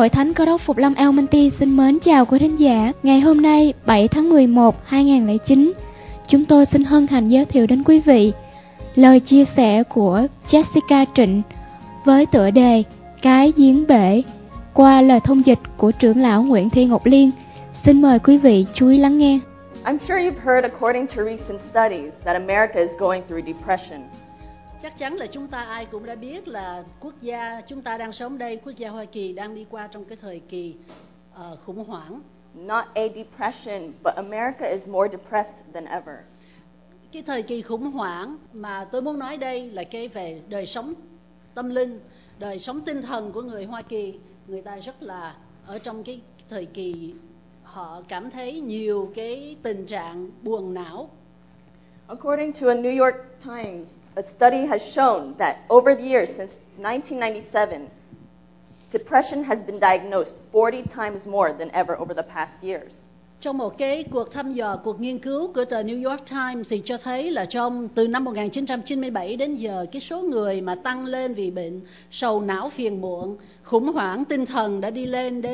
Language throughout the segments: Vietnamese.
Hội Thánh Cơ đốc Phục Lâm Almaty xin mến chào quý thính giả. Ngày hôm nay 7 tháng 11, 2009, chúng tôi xin hân hạnh giới thiệu đến quý vị lời chia sẻ của Jessica Trịnh với tựa đề Cái Giếng Bể qua lời thông dịch của trưởng lão Nguyễn Thị Ngọc Liên. Xin mời quý vị chú ý lắng nghe. I'm sure you've heard, according to recent studies, that America is going through depression. Chắc chắn là chúng ta ai cũng đã biết là quốc gia chúng ta đang sống đây, quốc gia Hoa Kỳ đang đi qua trong cái thời kỳ khủng hoảng. Not a depression, but America is more depressed than ever. Cái thời kỳ khủng hoảng mà tôi muốn nói đây là cái về đời sống tâm linh, đời sống tinh thần của người Hoa Kỳ. Người ta rất là ở trong cái thời kỳ họ cảm thấy nhiều cái tình trạng buồn não. According to a New York Times, a study has shown that over the years since 1997, depression has been diagnosed 40 times more than ever over the past years. Trong một cái cuộc thăm dò, cuộc nghiên cứu của tờ New York Times thì cho thấy là từ năm 1997 đến giờ, cái số người mà tăng lên vì bệnh sầu não phiền muộn, khủng hoảng tinh thần đã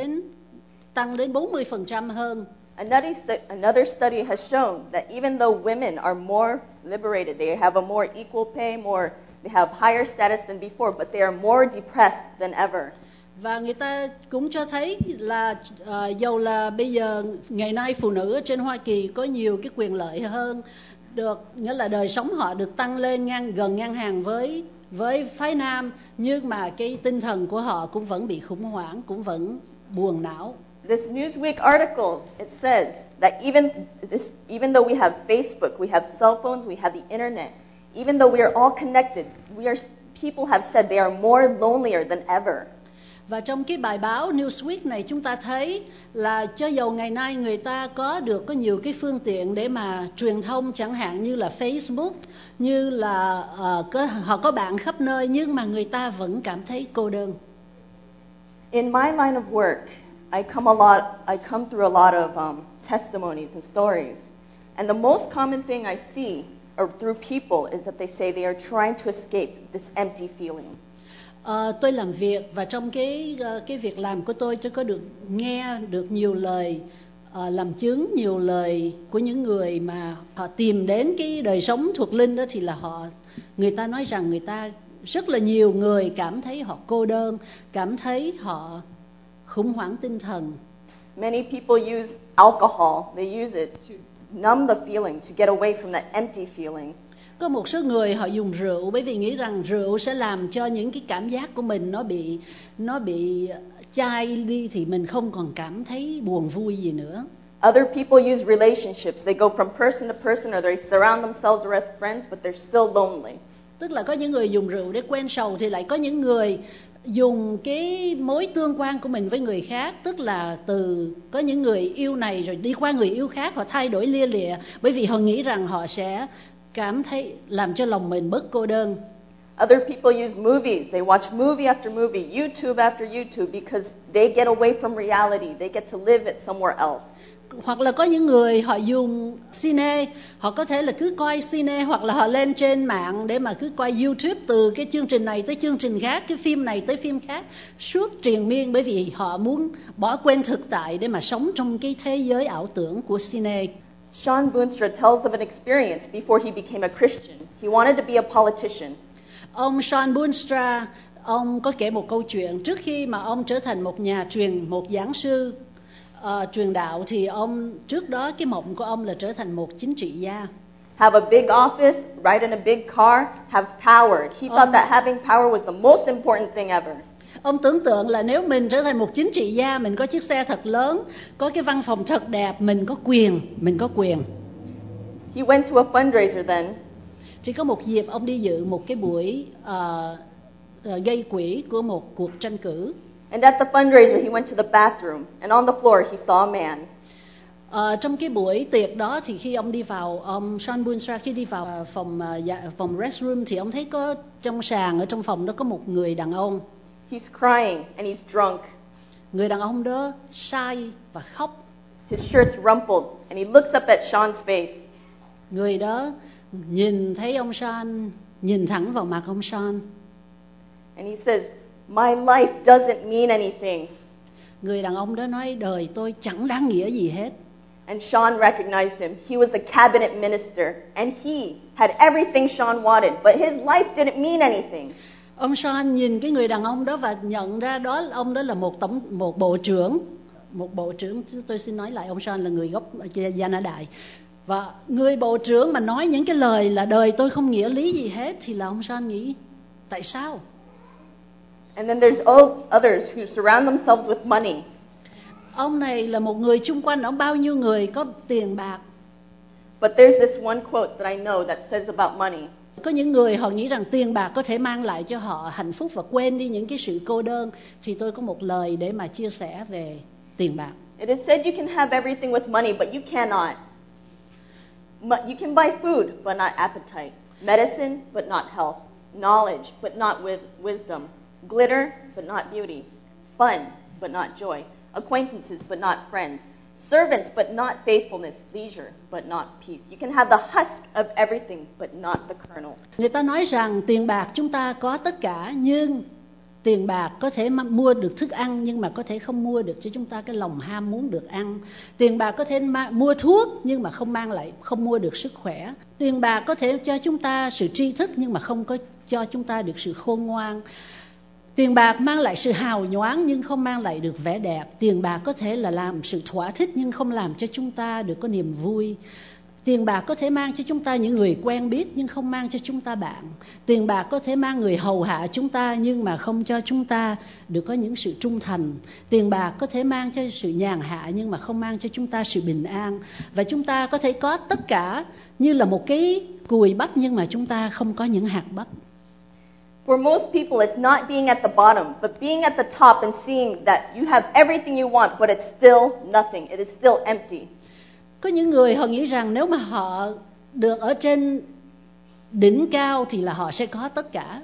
tăng đến 40% hơn. Another study has shown that even though women are more liberated, they have a more equal pay, they have higher status than before, but they are more depressed than ever. Và người ta cũng cho thấy là dầu là bây giờ ngày nay phụ nữ ở trên Hoa Kỳ có nhiều cái quyền lợi hơn, nghĩa là đời sống họ được tăng lên gần ngang hàng với phái nam, nhưng mà cái tinh thần của họ cũng vẫn bị khủng hoảng, cũng vẫn buồn não. This Newsweek article, it says that even though we have Facebook, we have cell phones, we have the internet, even though we are all connected, people have said they are more lonelier than ever. Và trong cái bài báo Newsweek này chúng ta thấy là cho dầu ngày nay người ta có nhiều cái phương tiện để mà truyền thông, chẳng hạn như là Facebook, như là họ có bạn khắp nơi, nhưng mà người ta vẫn cảm thấy cô đơn. In my line of work, I come through a lot of testimonies and stories, and the most common thing I see through people is that they say they are trying to escape this empty feeling. Tôi làm việc và trong cái việc làm của tôi có nghe được nhiều lời làm chứng, nhiều lời của những người mà họ tìm đến cái đời sống thuộc linh đó, thì là người ta nói rằng rất là nhiều người cảm thấy họ cô đơn, cảm thấy họ khủng hoảng tinh thần. Many people use alcohol. They use it to numb the feeling, to get away from that empty feeling. Có một số người họ dùng rượu bởi vì nghĩ rằng rượu sẽ làm cho những cái cảm giác của mình nó bị chai đi, thì mình không còn cảm thấy buồn vui gì nữa. Other people use relationships. They go from person to person, or they surround themselves with friends, but they're still lonely. Tức là có những người dùng rượu để quên sầu, thì lại có những người dùng cái mối tương quan của mình với người khác, tức là có những người yêu này rồi đi qua người yêu khác, họ thay đổi lia lịa bởi vì họ nghĩ rằng họ sẽ cảm thấy làm cho lòng mình bớt cô đơn. Other people use movies. They watch movie after movie, YouTube after YouTube, because they get away from reality. They get to live it somewhere else. Hoặc là có những người họ dùng cine, họ có thể là cứ coi cine, hoặc là họ lên trên mạng để mà cứ coi YouTube, từ cái chương trình này tới chương trình khác, cái phim này tới phim khác, suốt triền miên, bởi vì họ muốn bỏ quên thực tại để mà sống trong cái thế giới ảo tưởng của cine. Sean Boonstra tells of an experience before he became a Christian. He wanted to be a politician. Ông Sean Boonstra, ông có kể một câu chuyện trước khi mà ông trở thành một giảng sư truyền đạo, thì trước đó cái mộng của ông là trở thành một chính trị gia. Have a big office, ride in a big car, have power. He thought that having power was the most important thing ever. Ông tưởng tượng là nếu mình trở thành một chính trị gia, mình có chiếc xe thật lớn, có cái văn phòng thật đẹp, mình có quyền. He went to a fundraiser then. Chỉ có một dịp ông đi dự một cái buổi gây quỹ của một cuộc tranh cử. And at the fundraiser, he went to the bathroom, and on the floor he saw a man. Trong cái buổi tiệc đó thì khi ông Sean Boonstra khi đi vào phòng restroom, thì ông thấy có trong sàn ở trong phòng đó có một người đàn ông. He's crying and he's drunk. Người đàn ông đó say và khóc. His shirt's rumpled and he looks up at Sean's face. Người đó nhìn thấy ông Sean, nhìn thẳng vào mặt ông Sean. And he says, "My life doesn't mean anything." Người đàn ông đó nói đời tôi chẳng đáng nghĩa gì hết. And Sean recognized him. He was the cabinet minister, and he had everything Sean wanted, but his life didn't mean anything. Ông Sean nhìn cái người đàn ông đó và nhận ra ông đó là một bộ trưởng. Tôi xin nói lại, ông Sean là người gốc Gia Na Đại. Và người bộ trưởng mà nói những cái lời là đời tôi không nghĩa lý gì hết thì là ông Sean nghĩ tại sao? And then there's others who surround themselves with money. Ông này là một người chung quanh ông bao nhiêu người có tiền bạc. But there's this one quote that I know that says about money. Có những người họ nghĩ rằng tiền bạc có thể mang lại cho họ hạnh phúc và quên đi những cái sự cô đơn. Thì tôi có một lời để mà chia sẻ về tiền bạc. It is said you can have everything with money, but you cannot. You can buy food, but not appetite. Medicine, but not health. Knowledge, but not with wisdom. Glitter, but not beauty. Fun, but not joy. Acquaintances, but not friends. Servants, but not faithfulness. Leisure, but not peace. You can have the husk of everything, but not the kernel. Người ta nói rằng tiền bạc chúng ta có tất cả, nhưng tiền bạc có thể mua được thức ăn, nhưng mà có thể không mua được cho chúng ta cái lòng ham muốn được ăn. Tiền bạc có thể mua thuốc, nhưng mà không mua được sức khỏe. Tiền bạc có thể cho chúng ta sự tri thức, nhưng mà không có cho chúng ta được sự khôn ngoan. Tiền bạc mang lại sự hào nhoáng nhưng không mang lại được vẻ đẹp. Tiền bạc có thể là làm sự thỏa thích nhưng không làm cho chúng ta được có niềm vui. Tiền bạc có thể mang cho chúng ta những người quen biết nhưng không mang cho chúng ta bạn. Tiền bạc có thể mang người hầu hạ chúng ta nhưng mà không cho chúng ta được có những sự trung thành. Tiền bạc có thể mang cho sự nhàn hạ nhưng mà không mang cho chúng ta sự bình an. Và chúng ta có thể có tất cả như là một cái cùi bắp nhưng mà chúng ta không có những hạt bắp. For most people, it's not being at the bottom, but being at the top and seeing that you have everything you want, but it's still nothing. It is still empty. Có những người họ nghĩ rằng nếu mà họ được ở trên đỉnh cao thì là họ sẽ có tất cả.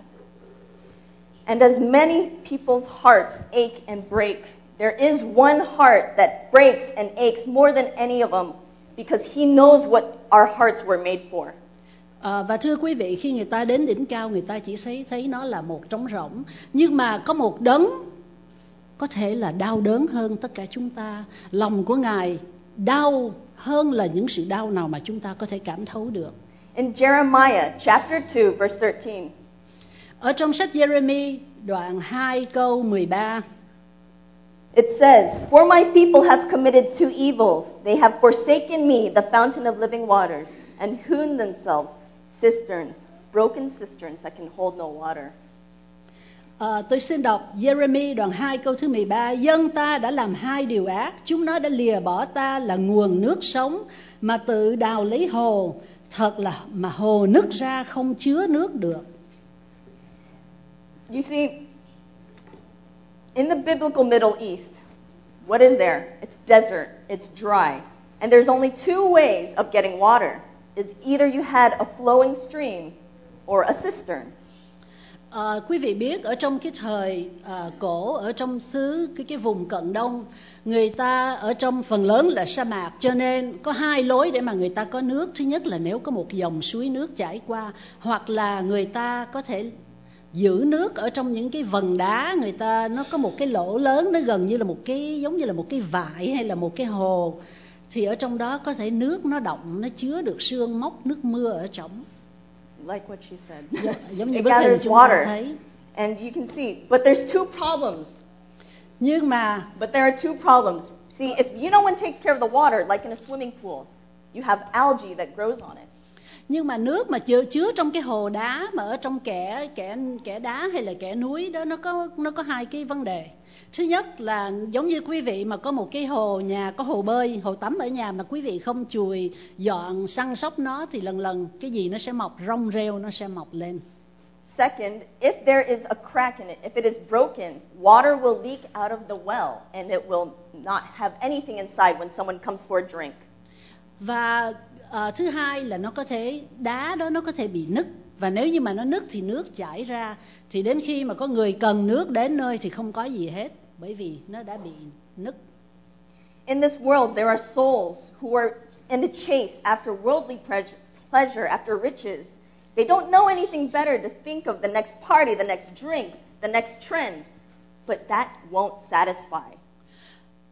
And as many people's hearts ache and break, there is one heart that breaks and aches more than any of them, because he knows what our hearts were made for. Và thưa quý vị, khi người ta đến đỉnh cao, người ta chỉ thấy nó là một trống rỗng. Nhưng mà có một đấng có thể là đau đớn hơn tất cả chúng ta. Lòng của Ngài đau hơn là những sự đau nào mà chúng ta có thể cảm thấu được. In Jeremiah chapter 2, verse 13. Ở trong sách Jeremy đoạn 2 câu 13. It says, "For my people have committed two evils. They have forsaken me, the fountain of living waters, and hewn themselves cisterns, broken cisterns that can hold no water." Tôi xin đọc Jeremy đoạn 2 câu thứ 13. Dân ta đã làm hai điều ác. Chúng nó đã lìa bỏ ta là nguồn nước sống, mà tự đào lấy hồ. Thật là mà hồ nứt ra không chứa nước được. You see, in the biblical Middle East, what is there? It's desert, it's dry. And there's only two ways of getting water. It's either you had a flowing stream or a cistern. Quý vị biết ở trong cái thời cổ, ở trong xứ cái vùng Cận Đông, người ta ở trong phần lớn là sa mạc, cho nên có hai lối để mà người ta có nước. Thứ nhất là nếu có một dòng suối nước chảy qua, hoặc là người ta có thể giữ nước ở trong những cái vần đá, người ta nó có một cái lỗ lớn, nó gần như là một cái, giống như là một cái vại hay là một cái hồ, thì ở trong đó có thể nước nó động, nó chứa được sương mốc, nước mưa ở trong. Like what she said. Giống như It bức hình gathers chúng ta water. thấy. And you can see, but there's two problems. But there are two problems. See, if no one takes care of the water, like in a swimming pool, you have algae that grows on it. Nhưng mà nước mà chứa trong cái hồ đá, mà ở trong kẽ đá hay là kẽ núi đó, nó có hai cái vấn đề. Thứ nhất là giống như quý vị mà có một cái hồ nhà, có hồ bơi, hồ tắm ở nhà mà quý vị không chùi dọn săn sóc nó thì lần lần cái gì nó sẽ mọc, rong rêu nó sẽ mọc lên. Second, if there is a crack in it, if it is broken, water will leak out of the well and it will not have anything inside when someone comes for a drink. Và thứ hai là đá đó nó có thể bị nứt, và nếu như mà nó nứt thì nước chảy ra, thì đến khi mà có người cần nước đến nơi thì không có gì hết, bởi vì nó đã bị nứt. In this world there are souls who are in the chase after worldly pleasure, after riches. They don't know anything better to think of the next party, the next drink, the next trend, but that won't satisfy.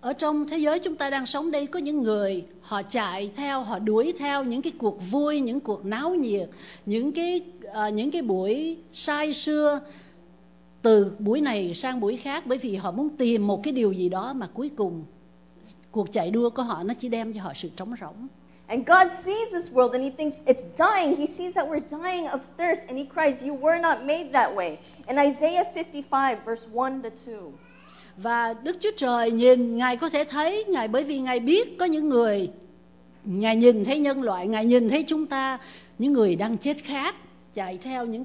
Ở trong thế giới chúng ta đang sống đây, có những người họ chạy theo, họ đuổi theo những cái cuộc vui, những cuộc náo nhiệt, những cái buổi say sưa, từ buổi này sang buổi khác, bởi vì họ muốn tìm một cái điều gì đó mà cuối cùng cuộc chạy đua của họ nó chỉ đem cho họ sự trống rỗng. And God sees this world and He thinks it's dying. He sees that we're dying of thirst and He cries, "You were not made that way." In Isaiah 55, verse 1 to 2. Và Đức Chúa Trời nhìn, Ngài có thể thấy, bởi vì Ngài biết có những người, Ngài nhìn thấy nhân loại, Ngài nhìn thấy chúng ta, những người đang chết khát, chạy theo những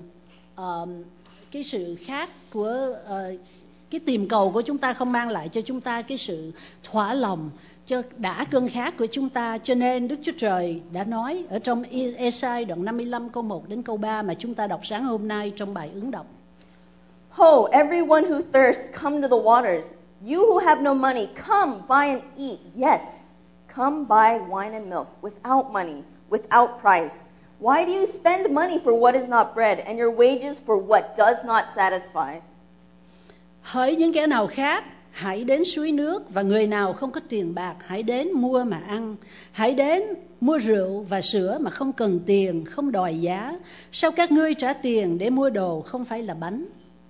cái sự khát của cái tìm cầu của chúng ta không mang lại cho chúng ta cái sự thỏa lòng, cho đã cơn khát của chúng ta. Cho nên Đức Chúa Trời đã nói ở trong Ê-sai đoạn 55 câu 1 đến câu 3 mà chúng ta đọc sáng hôm nay trong bài ứng đọc. Ho, everyone who thirsts, come to the waters. You who have no money, come, buy and eat. Yes, come buy wine and milk without money, without price. Why do you spend money for what is not bread, and your wages for what does not satisfy? Hỡi những kẻ nào khát, hãy đến suối nước, và người nào không có tiền bạc, hãy đến mua mà ăn. Hãy đến mua rượu và sữa mà không cần tiền, không đòi giá. Sao các ngươi trả tiền để mua đồ không phải là bánh?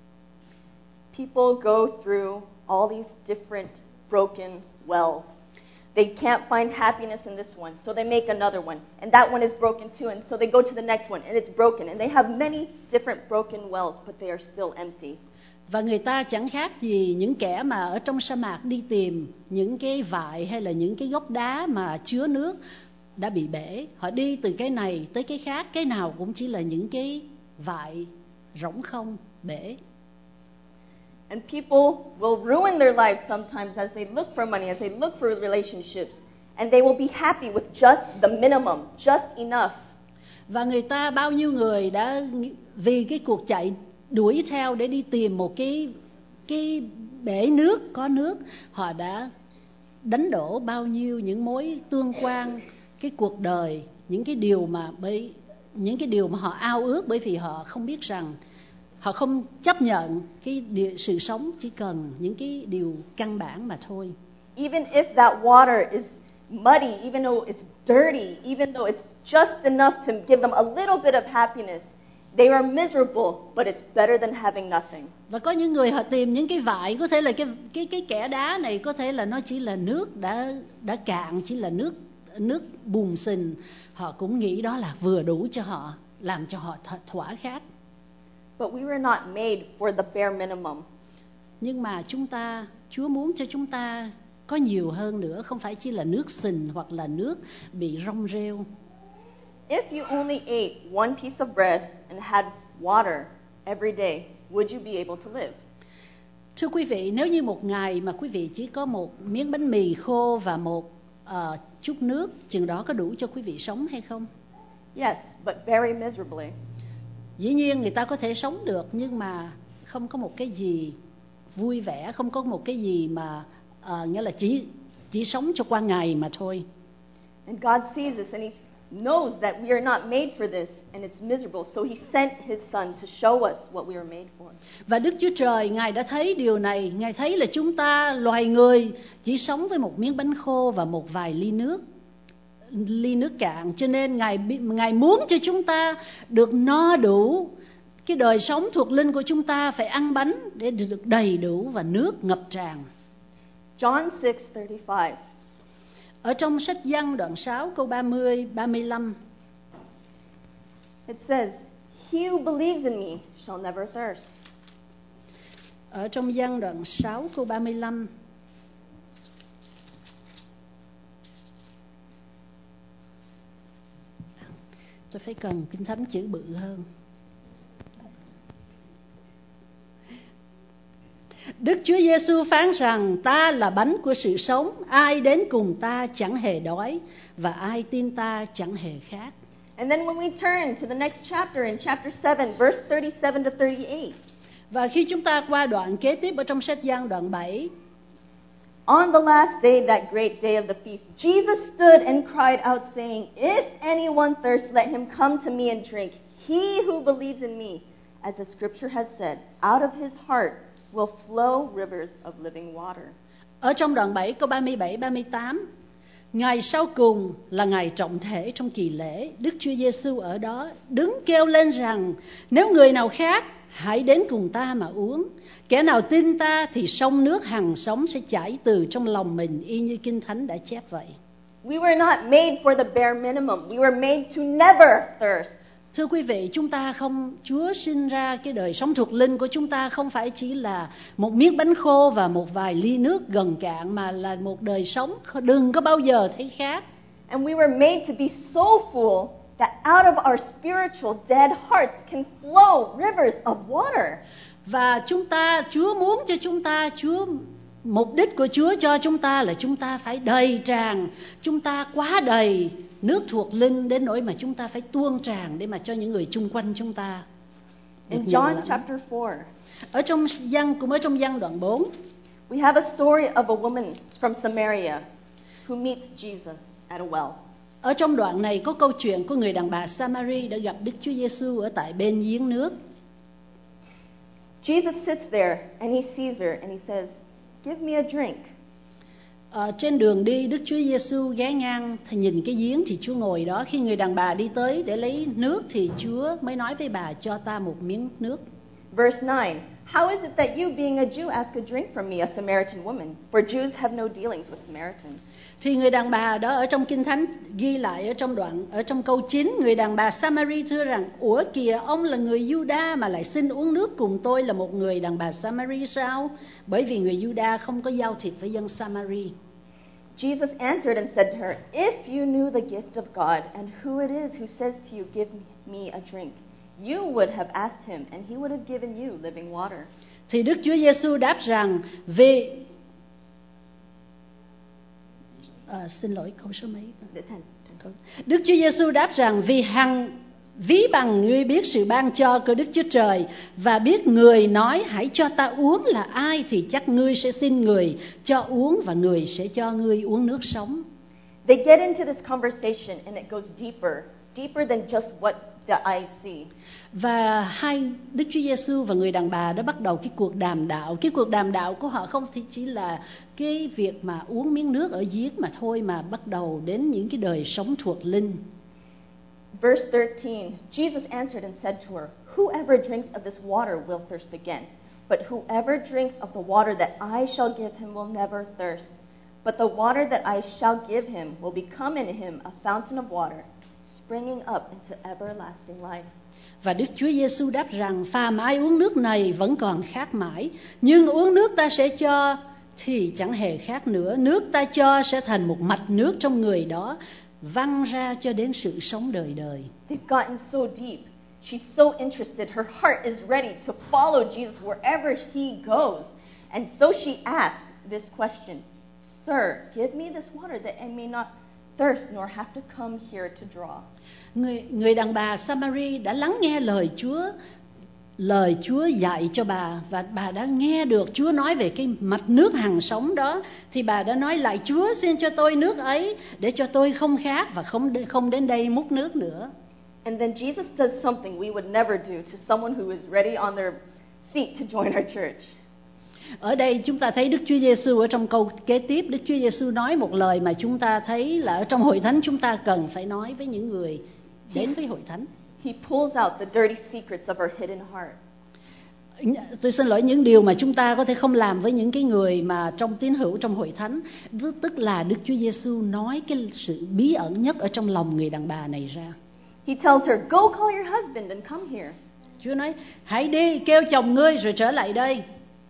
People go through all these different broken wells. They can't find happiness in this one, so they make another one. And that one is broken too, and so they go to the next one, and it's broken. And they have many different broken wells, but they are still empty. Và người ta chẳng khác gì những kẻ mà ở trong sa mạc đi tìm những cái vại hay là những cái gốc đá mà chứa nước đã bị bể. Họ đi từ cái này tới cái khác, cái nào cũng chỉ là những cái vại rỗng không, bể. And people will ruin their lives sometimes as they look for money, as they look for relationships, and they will be happy with just the minimum, just enough. Và người ta, bao nhiêu người đã vì cái cuộc chạy đuổi theo để đi tìm một cái bể nước có nước, họ đã đánh đổ bao nhiêu những mối tương quan, cái cuộc đời, những cái điều mà họ ao ước, bởi vì họ không biết rằng, họ không chấp nhận sự sống chỉ cần những cái điều căn bản mà thôi. Even if that water is muddy, even though it's dirty, even though it's just enough to give them a little bit of happiness, they are miserable, but it's better than having nothing. Và có những người họ tìm những cái vại, có thể là cái kẽ đá này có thể là nó chỉ là nước đã cạn, chỉ là nước bùn xình, họ cũng nghĩ đó là vừa đủ cho họ, làm cho họ thỏa khát. But we were not made for the bare minimum. Nhưng mà Chúa muốn cho chúng ta có nhiều hơn nữa, không phải chỉ là nước xình hoặc là nước bị rong rêu. If you only ate one piece of bread and had water every day, would you be able to live? Thưa quý vị, nếu như một ngày mà quý vị chỉ có một miếng bánh mì khô và một chút nước, chừng đó có đủ cho quý vị sống hay không? Yes, but very miserably. Dĩ nhiên người ta có thể sống được, nhưng mà không có một cái gì vui vẻ, không có một cái gì mà nghĩa là chỉ sống cho qua ngày mà thôi. And God sees this and He knows that we are not made for this and it's miserable, so He sent His Son to show us what we are made for. Và Đức Chúa Trời, Ngài đã thấy điều này, Ngài thấy là chúng ta loài người chỉ sống với một miếng bánh khô và một vài ly nước cạn, cho nên Ngài muốn cho chúng ta được no đủ. Cái đời sống thuộc linh của chúng ta phải ăn bánh để được đầy đủ và nước ngập tràn. John 6:35. Ở trong sách Giăng đoạn 6 câu 30-35. It says, "He who believes in me shall never thirst." Ở trong Giăng đoạn 6 câu 35. Tôi phải cần Kinh Thánh chữ bự hơn. Đức Chúa Giêsu phán rằng, ta là bánh của sự sống, ai đến cùng ta chẳng hề đói, và ai tin ta chẳng hề khát. And then when we turn to the next chapter, in chapter 7, verse 37 to 38. Và khi chúng ta qua đoạn kế tiếp ở trong sách Giăng đoạn 7. On the last day, that great day of the feast, Jesus stood and cried out, saying, "If anyone thirsts, let him come to me and drink. He who believes in me, as the scripture has said, out of his heart will flow rivers of living water." Ở trong đoạn 7 câu 37-38, ngày sau cùng là ngày trọng thể trong kỳ lễ. Đức Chúa Giêsu ở đó đứng kêu lên rằng: nếu người nào khác, hãy đến cùng ta mà uống. Kẻ nào tin ta thì sông nước hằng sống sẽ chảy từ trong lòng mình, y như Kinh Thánh đã chép vậy. We were not made for the bare minimum. We were made to never thirst. Thưa quý vị, Chúa sinh ra cái đời sống thuộc linh của chúng ta không phải chỉ là một miếng bánh khô và một vài ly nước gần cạn, mà là một đời sống đừng có bao giờ thấy khát. And we were made to be so full that out of our spiritual dead hearts can flow rivers of water. Và Chúa muốn cho chúng ta, mục đích của Chúa cho chúng ta là chúng ta phải đầy tràn, chúng ta quá đầy nước thuộc linh đến nỗi mà chúng ta phải tuôn tràn để mà cho những người chung quanh chúng ta. In John chapter 4, ở trong Giăng đoạn 4, we have a story of a woman from Samaria who meets Jesus at a well. Ở trong đoạn này có câu chuyện của người đàn bà Samari đã gặp Đức Chúa Giêsu ở tại bên giếng nước. Jesus sits there and he sees her and he says, "Give me a drink." Trên đường đi, Đức Chúa Giêsu ghé ngang thì nhìn cái giếng thì Chúa ngồi đó. Khi người đàn bà đi tới để lấy nước thì Chúa mới nói với bà: cho ta một miếng nước. Verse 9, "How is it that you, being a Jew, ask a drink from me, a Samaritan woman? For Jews have no dealings with Samaritans." Thì người đàn bà đó ở trong Kinh Thánh ghi lại ở trong câu 9, người đàn bà Samari thưa rằng: ủa kìa, ông là người Juda mà lại xin uống nước cùng tôi là một người đàn bà Samari sao? Bởi vì người Juda không có giao thiệp với dân Samari. Jesus answered and said to her, "If you knew the gift of God and who it is who says to you, 'Give me a drink,' you would have asked him and he would have given you living water." Thì Đức Chúa Giêsu đáp rằng xin lỗi câu số mấy? Đức Chúa Giêsu đáp rằng: ví bằng ngươi biết sự ban cho của Đức Chúa Trời và biết người nói hãy cho ta uống là ai, thì chắc ngươi sẽ xin người cho uống và người sẽ cho ngươi uống nước sống. They get into this conversation and it goes deeper than just what the eyes see. Và Đức Chúa Giêsu và người đàn bà đã bắt đầu cái cuộc đàm đạo. Cái cuộc đàm đạo của họ không chỉ là cái việc mà uống miếng nước ở giếng mà thôi, mà bắt đầu đến những cái đời sống thuộc linh. Verse 13, Jesus answered and said to her, "Whoever drinks of this water will thirst again, but whoever drinks of the water that I shall give him will never thirst. But the water that I shall give him will become in him a fountain of water, springing up into everlasting life." Và Đức Chúa Giêsu đáp rằng: phàm ai uống nước này vẫn còn khát mãi, nhưng uống nước ta sẽ cho thì chẳng hề khát nữa. Nước ta cho sẽ thành một mạch nước trong người đó, văng ra cho đến sự sống đời đời. They've gotten so deep. She's so interested. Her heart is ready to follow Jesus wherever he goes. And so she asked this question, "Sir, give me this water that I may not thirst nor have to come here to draw." Người đàn bà Samari đã lắng nghe lời Chúa dạy cho bà, và bà đã nghe được Chúa nói về cái mạch nước hằng sống đó, thì bà đã nói lại: Chúa xin cho tôi nước ấy để cho tôi không khát và không đến đây múc nước nữa. And then Jesus does something we would never do to someone who is ready on their seat to join our church. Ở đây chúng ta thấy Đức Chúa Giêsu ở trong câu kế tiếp, Đức Chúa Giêsu nói một lời mà chúng ta thấy là ở trong hội thánh chúng ta cần phải nói với những người đến với hội thánh. He pulls out the dirty secrets of our hidden heart. Tôi xin lỗi, những điều mà chúng ta có thể không làm với những cái người mà trong tín hữu trong hội thánh, tức là Đức Chúa Giêsu nói cái sự bí ẩn nhất ở trong lòng người đàn bà này ra. He tells her, "Go call your husband and come here." Chúa nói: hãy đi kêu chồng ngươi rồi trở lại đây.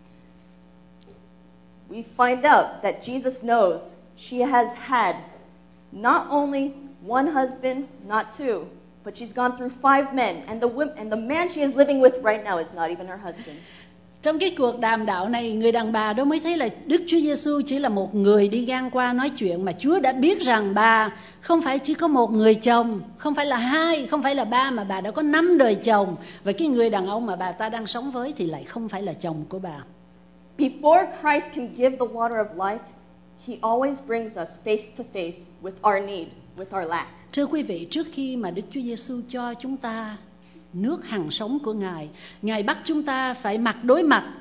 We find out that Jesus knows she has had not only one husband, not two, but she's gone through 5 men, and the man she is living with right now is not even her husband. Trong cái cuộc đàm đạo này, người đàn bà đó mới thấy là Đức Chúa Giêsu chỉ là một người đi ngang qua nói chuyện, mà Chúa đã biết rằng bà không phải chỉ có một người chồng, không phải là 2, không phải là 3, mà bà đã có 5 đời chồng, và cái người đàn ông mà bà ta đang sống với thì lại không phải là chồng của bà. Before Christ can give the water of life, he always brings us face to face with our need, with our lack. Thưa quý vị, trước khi mà Đức Chúa Giêsu cho chúng ta nước hằng sống của Ngài, Ngài bắt chúng ta phải mặt đối mặt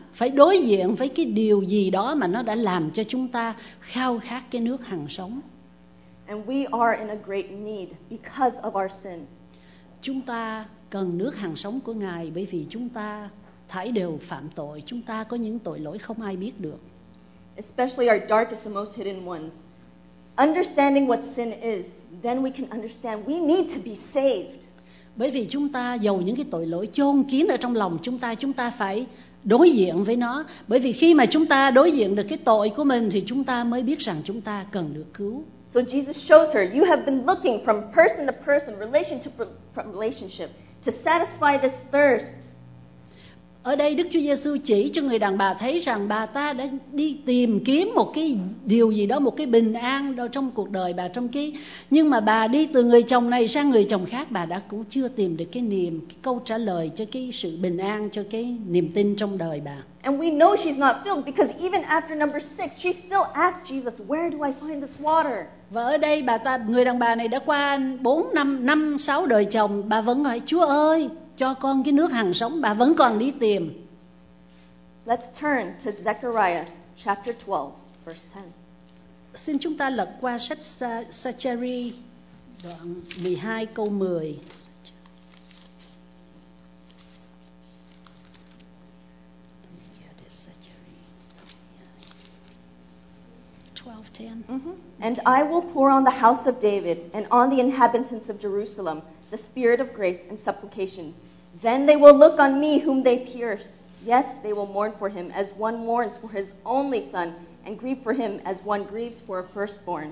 phải đối diện với cái điều gì đó mà nó đã làm cho chúng ta khao khát cái nước hằng sống. And we are in a great need because of our sin. Chúng ta cần nước hằng sống của Ngài bởi vì chúng ta thảy đều phạm tội, chúng ta có những tội lỗi không ai biết được. Especially our darkest and most hidden ones. Understanding what sin is, then we can understand we need to be saved. Bởi vì chúng ta giàu những cái tội lỗi chôn kín ở trong lòng chúng ta phải đối diện với nó. Bởi vì khi mà chúng ta đối diện được cái tội của mình thì chúng ta mới biết rằng chúng ta cần được cứu. So Jesus shows her, you have been looking from person to person, relationship, to satisfy this thirst. Ở đây Đức Chúa Giêsu chỉ cho người đàn bà thấy rằng bà ta đã đi tìm kiếm một cái điều gì đó, một cái bình an đâu trong cuộc đời bà, nhưng mà bà đi từ người chồng này sang người chồng khác, bà đã cũng chưa tìm được cái câu trả lời cho cái sự bình an, cho cái niềm tin trong đời bà. And we know she's not filled because even after number 6, she still asked Jesus, where do I find this water? Và ở đây người đàn bà này đã qua 4, 6 đời chồng, bà vẫn hỏi Chúa ơi, cho con cái nước hằng sống, bà vẫn còn đi tìm. Let's turn to Zechariah chapter 12, verse 10. Xin chúng ta lật qua sách Sa-cha-ri đoạn 12 câu 10. And I will pour on the house of David and on the inhabitants of Jerusalem the spirit of grace and supplication. Then they will look on me whom they pierce. Yes, they will mourn for him as one mourns for his only son, and grieve for him as one grieves for a firstborn.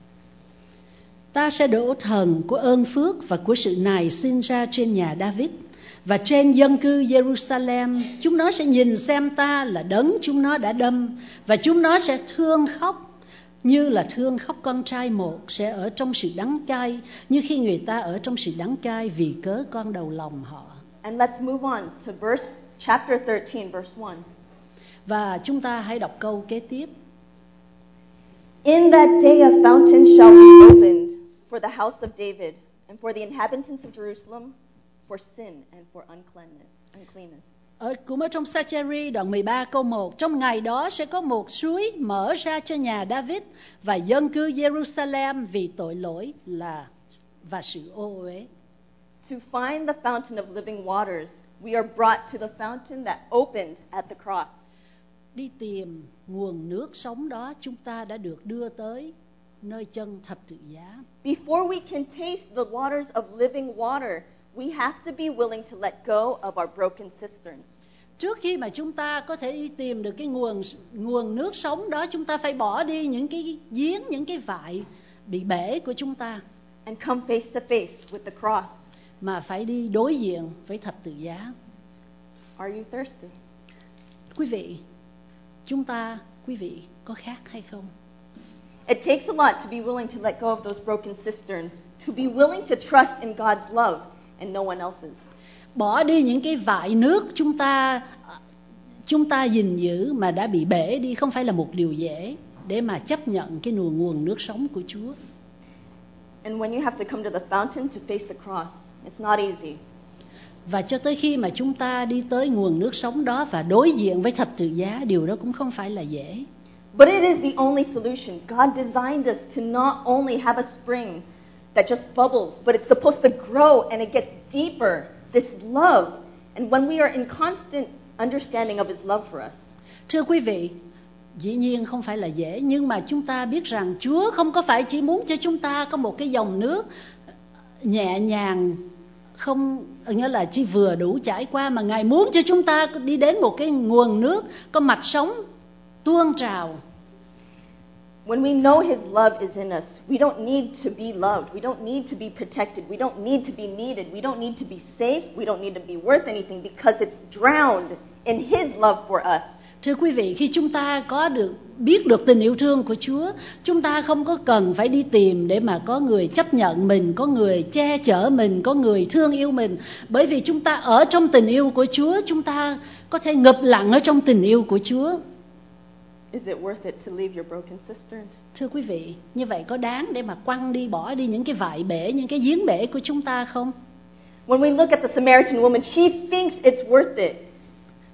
Ta sẽ đổ thần của ơn phước và của sự nài xin ra trên nhà David và trên dân cư Jerusalem. Chúng nó sẽ nhìn xem ta là đấng chúng nó đã đâm, và chúng nó sẽ thương khóc như là thương khóc con trai một, sẽ ở trong sự đắng cay như khi người ta ở trong sự đắng cay vì cớ con đầu lòng họ. And let's move on to chapter 13, verse 1. Và chúng ta hãy đọc câu kế tiếp. In that day a fountain shall be opened for the house of David and for the inhabitants of Jerusalem for sin and for uncleanness. Cũng ở trong Sa-cha-ri đoạn 13 câu 1, trong ngày đó sẽ có một suối mở ra cho nhà David và dân cư Jerusalem vì tội lỗi và sự ô uế. To find the fountain of living waters, we are brought to the fountain that opened at the cross. Đi tìm nguồn nước sống đó, chúng ta đã được đưa tới nơi chân thập tự giá. Before we can taste the waters of living water, we have to be willing to let go of our broken cisterns. Trước khi mà chúng ta có thể đi tìm được cái nguồn nước sống đó, chúng ta phải bỏ đi những cái giếng, những cái vại bị bể của chúng ta. And come face to face with the cross. Mà phải đi đối diện với thập tự giá. Are you thirsty? Quý vị có khát hay không? It takes a lot to be willing to let go of those broken cisterns, to be willing to trust in God's love and no one else's. Bỏ đi những cái vại nước chúng ta gìn giữ mà đã bị bể đi không phải là một điều dễ để mà chấp nhận cái nguồn nước sống của Chúa. And when you have to come to the fountain to face the cross, it's not easy. Và cho tới khi mà chúng ta đi tới nguồn nước sống đó và đối diện với thập tự giá, điều đó cũng không phải là dễ. But it is the only solution. God designed us to not only have a spring that just bubbles, but it's supposed to grow and it gets deeper, this love. And when we are in constant understanding of His love for us. Thưa quý vị, dĩ nhiên không phải là dễ, nhưng mà chúng ta biết rằng Chúa không có phải chỉ muốn cho chúng ta có một cái dòng nước nhẹ nhàng, không nghĩa là chỉ vừa đủ chảy qua, mà Ngài muốn cho chúng ta đi đến một cái nguồn nước có mạch sống tuôn trào. When we know His love is in us, we don't need to be loved. We don't need to be protected. We don't need to be needed. We don't need to be safe. We don't need to be worth anything because it's drowned in His love for us. Thưa quý vị, khi chúng ta biết được tình yêu thương của Chúa, chúng ta không có cần phải đi tìm để mà có người chấp nhận mình, có người che chở mình, có người thương yêu mình. Bởi vì chúng ta ở trong tình yêu của Chúa, chúng ta có thể ngập lặng ở trong tình yêu của Chúa. Is it worth it to leave your broken cisterns? Thưa quý vị, như vậy có đáng để mà bỏ đi những cái vại bể, những cái giếng bể của chúng ta không? When we look at the Samaritan woman, she thinks it's worth it.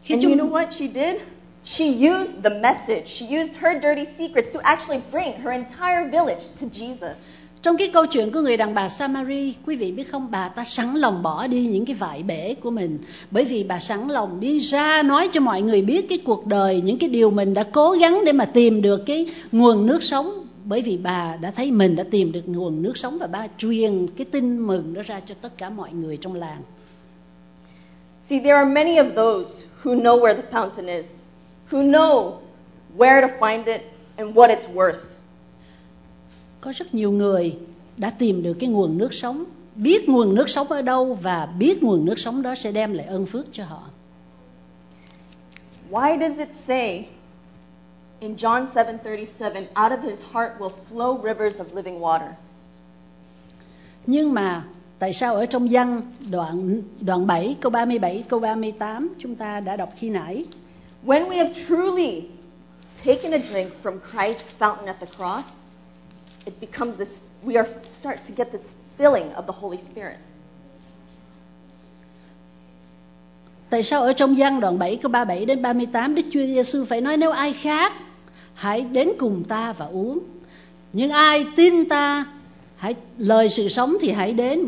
And you know what she did? She used the message. She used her dirty secrets to actually bring her entire village to Jesus. Trong cái câu chuyện của người đàn bà Samari, quý vị biết không, bà ta sẵn lòng bỏ đi những cái vại bể của mình, bởi vì bà sẵn lòng đi ra nói cho mọi người biết cái cuộc đời, những cái điều mình đã cố gắng để mà tìm được cái nguồn nước sống, bởi vì bà đã thấy mình đã tìm được nguồn nước sống và bà truyền cái tin mừng đó ra cho tất cả mọi người trong làng. See, there are many of those who know where the fountain is, who know where to find it and what it's worth. Có rất nhiều người đã tìm được cái nguồn nước sống, biết nguồn nước sống ở đâu và biết nguồn nước sống đó sẽ đem lại ơn phước cho họ. Why does it say in John 7:37, out of his heart will flow rivers of living water? Nhưng mà tại sao ở trong Giăng đoạn 7 câu 37 câu 38 chúng ta đã đọc khi nãy? When we have truly taken a drink from Christ's fountain at the cross, it becomes this, we start to get this filling of the Holy Spirit. Tại sao ở trong Giăng đoạn 7 câu 37 đến 38 Đức Chúa Giêsu phải nói nếu ai khát hãy đến cùng ta và uống. Nhưng ai tin ta, hãy lời sự sống thì hãy đến,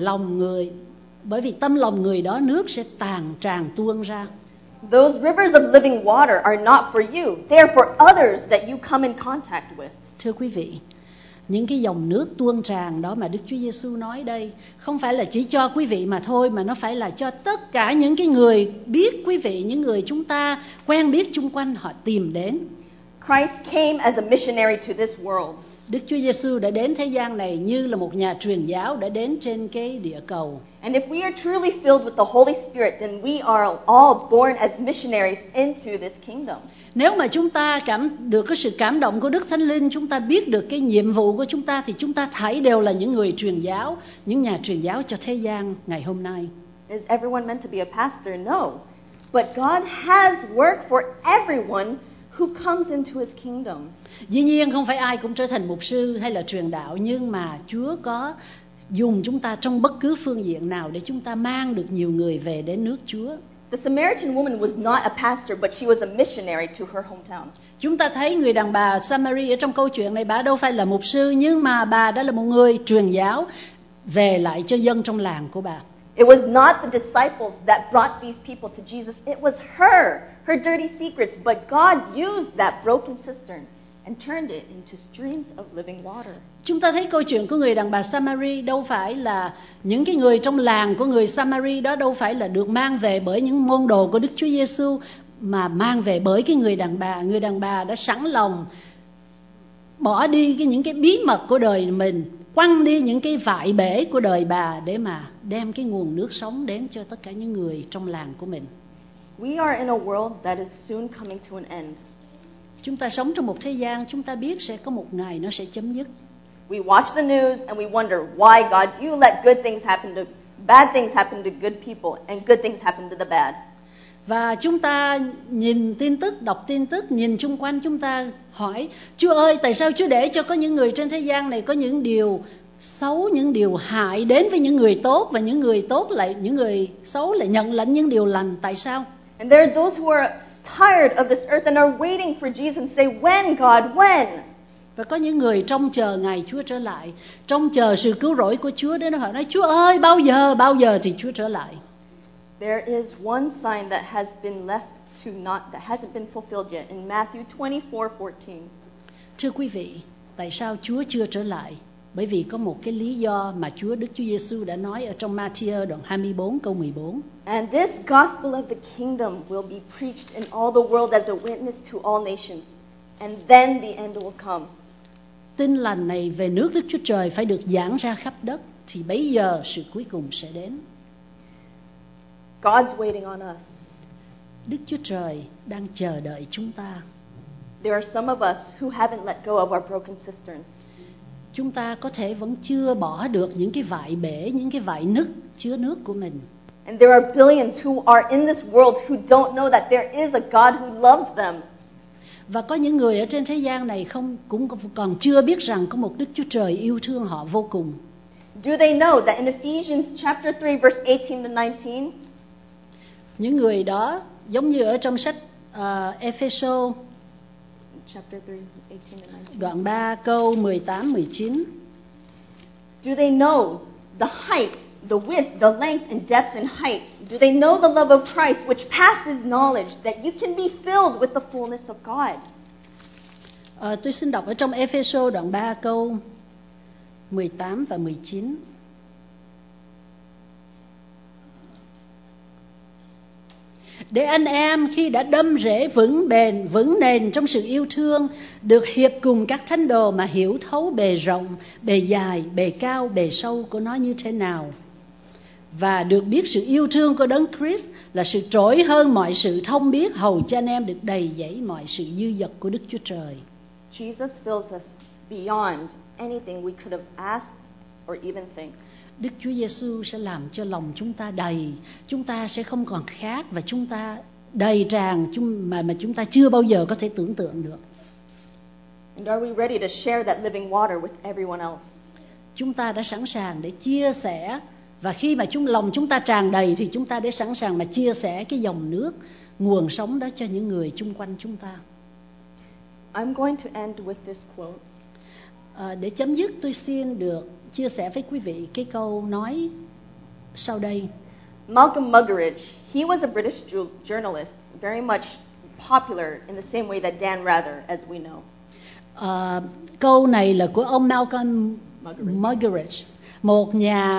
bởi vì tâm lòng người đó nước sẽ tràn tuôn ra. Those rivers of living water are not for you. They are for others that you come in contact with. Thưa quý vị, những cái dòng nước tuôn tràn đó mà Đức Chúa Giêsu nói đây không phải là chỉ cho quý vị mà thôi, mà nó phải là cho tất cả những cái người biết quý vị, những người chúng ta quen biết chung quanh họ tìm đến. Christ came as a missionary to this world. Đức Chúa Giêsu đã đến thế gian này như là một nhà truyền giáo đã đến trên cái địa cầu. And if we are truly filled with the Holy Spirit, then we are all born as missionaries into this kingdom. Nếu mà chúng ta được cái sự cảm động của Đức Thánh Linh, chúng ta biết được cái nhiệm vụ của chúng ta, thì chúng ta thảy đều là những người truyền giáo, những nhà truyền giáo cho thế gian ngày hôm nay. Is everyone meant to be a pastor? No. But God has work for everyone who comes into his kingdom. Dĩ nhiên không phải ai cũng trở thành mục sư hay là truyền đạo, nhưng mà Chúa có dùng chúng ta trong bất cứ phương diện nào để chúng ta mang được nhiều người về đến nước Chúa. The Samaritan woman was not a pastor, but she was a missionary to her hometown. Chúng ta thấy người đàn bà Samari ở trong câu chuyện này, bà đâu phải là mục sư, nhưng mà bà đã là một người truyền giáo về lại cho dân trong làng của bà. It was not the disciples that brought these people to Jesus. It was her dirty secrets. But God used that broken cistern and turned it into streams of living water. Chúng ta thấy câu chuyện của người đàn bà Samari đâu phải là những cái người trong làng của người Samari đó đâu phải là được mang về bởi những môn đồ của Đức Chúa Giêsu, mà mang về bởi cái người đàn bà. Người đàn bà đã sẵn lòng bỏ đi những cái bí mật của đời mình, quăng đi những cái vại bể của đời bà để mà đem cái nguồn nước sống đến cho tất cả những người trong làng của mình. We are in a world that is soon coming to an end. Chúng ta sống trong một thế gian chúng ta biết sẽ có một ngày nó sẽ chấm dứt. We watch the news and we wonder why God you let good things happen to bad things happen to good people and good things happen to the bad. Và chúng ta nhìn tin tức, đọc tin tức, nhìn chung quanh chúng ta hỏi, Chúa ơi, tại sao Chúa để cho có những người trên thế gian này có những điều xấu, những điều hại đến với những người tốt, và những người tốt lại, những người xấu lại nhận lãnh những điều lành, tại sao? And there are those who are tired of this earth and are waiting for Jesus and say, when God, when? Và có những người trông chờ ngày Chúa trở lại, trông chờ sự cứu rỗi của Chúa, đến họ nói, Chúa ơi, bao giờ thì Chúa trở lại? There is one sign that has been left that hasn't been fulfilled yet in Matthew 24:14. Thưa quý vị, tại sao Chúa chưa trở lại? Bởi vì có một cái lý do mà Đức Chúa Giêsu đã nói ở trong Ma-thi-ơ đoạn 24 câu 14. And this gospel of the kingdom will be preached in all the world as a witness to all nations, and then the end will come. Tin lành này về nước Đức Chúa Trời phải được giảng ra khắp đất, thì bấy giờ sự cuối cùng sẽ đến. God's waiting on us. Đức Chúa Trời đang chờ đợi chúng ta. There are some of us who haven't let go of our broken cisterns. Chúng ta có thể vẫn chưa bỏ được những cái vại bể, những cái vại nứt chứa nước của mình. And there are billions who are in this world who don't know that there is a God who loves them. Và có những người ở trên thế gian này cũng còn chưa biết rằng có một Đức Chúa Trời yêu thương họ vô cùng. Do they know that in Ephesians chapter 3 verse 18 to 19, Những người đó giống như ở trong sách Ephesos Chapter 3, 18 and 19. đoạn 3 câu 18, 19. Do they know the height, the width, the length, and depth and height? Do they know the love of Christ, which passes knowledge, that you can be filled with the fullness of God? Tôi xin đọc ở trong Ephesos đoạn 3 câu 18 và 19. Để anh em khi đã đâm rễ vững nền trong sự yêu thương, được hiệp cùng các thánh đồ mà hiểu thấu bề rộng, bề dài, bề cao, bề sâu của nó như thế nào, và được biết sự yêu thương của Đấng Christ là sự trỗi hơn mọi sự thông biết, hầu cho anh em được đầy dẫy mọi sự dư dật của Đức Chúa Trời. Jesus fills us beyond anything we could have asked or even think. Đức Chúa Giêsu sẽ làm cho lòng chúng ta đầy, chúng ta sẽ không còn khát và chúng ta đầy tràn mà chúng ta chưa bao giờ có thể tưởng tượng được. And are we ready to share that living water with everyone else? Chúng ta đã sẵn sàng để chia sẻ, và khi mà lòng chúng ta tràn đầy thì chúng ta đã sẵn sàng mà chia sẻ cái dòng nước, nguồn sống đó cho những người chung quanh chúng ta. I'm going to end with this quote. Để chấm dứt, tôi xin được chia sẻ với quý vị cái câu nói sau đây. Malcolm Muggeridge, he was a British journalist, very much popular in the same way that Dan Rather, as we know. Câu này là của ông Malcolm Muggeridge, một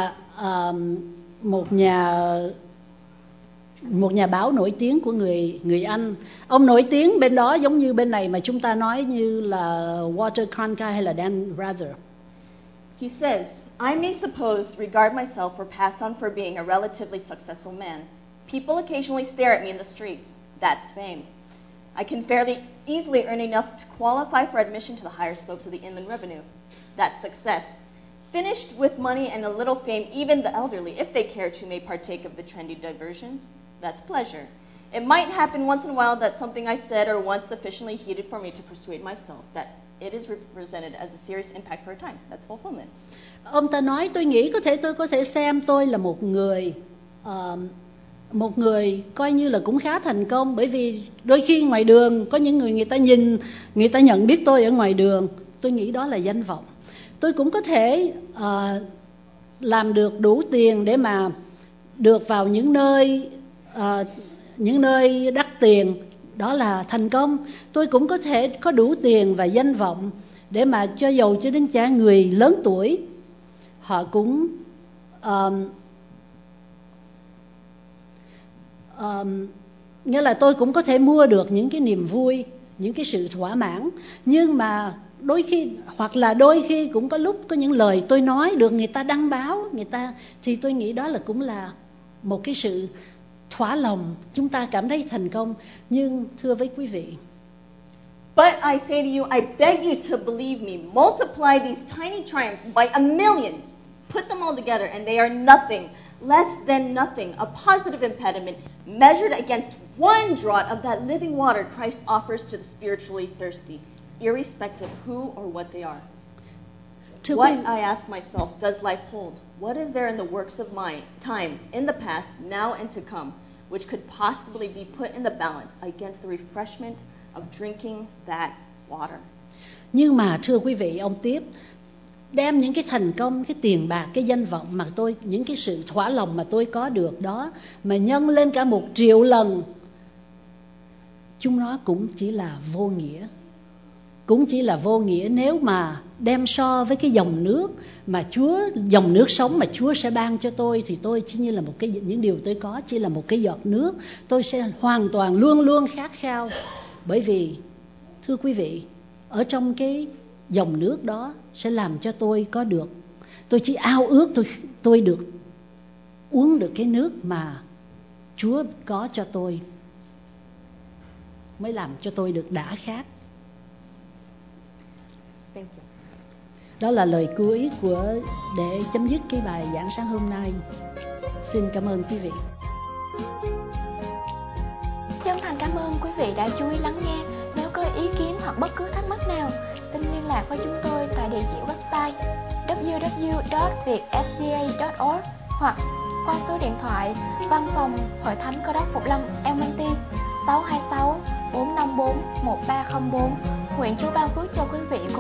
nhà báo nổi tiếng của người Anh. Ông nổi tiếng bên đó giống như bên này mà chúng ta nói như là Walter Cronkite hay là Dan Rather. He says, I may suppose, regard myself or pass on for being a relatively successful man. People occasionally stare at me in the streets. That's fame. I can fairly easily earn enough to qualify for admission to the higher scopes of the inland revenue. That's success. Finished with money and a little fame, even the elderly, if they care to, may partake of the trendy diversions. That's pleasure. It might happen once in a while that something I said or once sufficiently heated for me to persuade myself that it is represented as a serious impact for a time. That's fulfillment. Ông ta nói, tôi nghĩ tôi có thể xem tôi là một người coi như là cũng khá thành công, bởi vì đôi khi ngoài đường có những người ta nhìn, người ta nhận biết tôi ở ngoài đường, tôi nghĩ đó là danh vọng. Tôi cũng có thể làm được đủ tiền để mà được vào những nơi đắt tiền, đó là thành công. Tôi cũng có thể có đủ tiền và danh vọng để mà cho dầu cho đến cả người lớn tuổi, họ cũng nghĩa là tôi cũng có thể mua được những cái niềm vui, những cái sự thỏa mãn. Nhưng mà đôi khi cũng có lúc có những lời tôi nói được người ta đăng báo, thì tôi nghĩ đó cũng là một cái sự thỏa lòng, chúng ta cảm thấy thành công. Nhưng thưa với quý vị, But I say to you, I beg you to believe me, multiply these tiny triumphs by a million, put them all together, and they are nothing, less than nothing, a positive impediment measured against one draught of that living water Christ offers to the spiritually thirsty, irrespective of who or what they are. What, I ask myself, does life hold? What is there in the works of my time, in the past, now and to come, which could possibly be put in the balance against the refreshment of drinking that water? Nhưng mà thưa quý vị, ông tiếp đem những cái thành công, cái tiền bạc, cái danh vọng mà những cái sự thỏa lòng mà tôi có được đó mà nhân lên cả 1 triệu lần, chúng nó cũng chỉ là vô nghĩa. Cũng chỉ là vô nghĩa nếu mà đem so với cái dòng nước mà dòng nước sống mà Chúa sẽ ban cho tôi, thì tôi chỉ như là những điều tôi có chỉ là một cái giọt nước. Tôi sẽ hoàn toàn luôn luôn khát khao. Bởi vì thưa quý vị, ở trong cái dòng nước đó sẽ làm cho tôi có được, tôi chỉ ao ước tôi được uống được cái nước mà Chúa có cho tôi, mới làm cho tôi được đã khát. Thank you. Đó là lời cuối để chấm dứt cái bài giảng sáng hôm nay. Xin cảm ơn quý vị. Chân thành cảm ơn quý vị đã chú ý lắng nghe. Nếu có ý kiến hoặc bất cứ thắc mắc nào, xin liên lạc với chúng tôi tại địa chỉ website www.vietsda.org hoặc qua số điện thoại văn phòng Hội Thánh Cơ Đốc Phục Lâm El Monte 626 454 1304. Nguyện Chúa ban phước cho quý vị